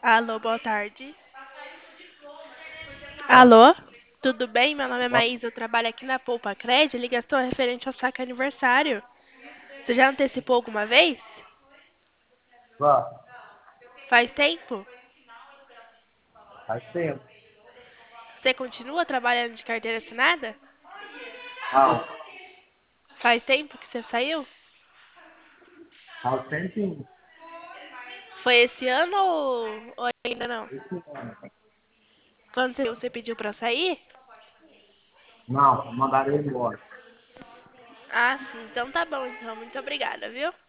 Alô, boa tarde. Alô, tudo bem? Meu nome é Boa Maísa, eu trabalho aqui na Poupa Cred. Ligação referente ao saque aniversário. Você já antecipou alguma vez? tarde. Faz tempo? Faz tempo. Você continua trabalhando de carteira assinada? Não, Faz tempo que você saiu? faz tempinho. Foi esse ano ou ainda não? Esse ano. Quando você pediu pra sair? Não, mandaram ele embora. Ah, sim, então tá bom, então. Muito obrigada, viu?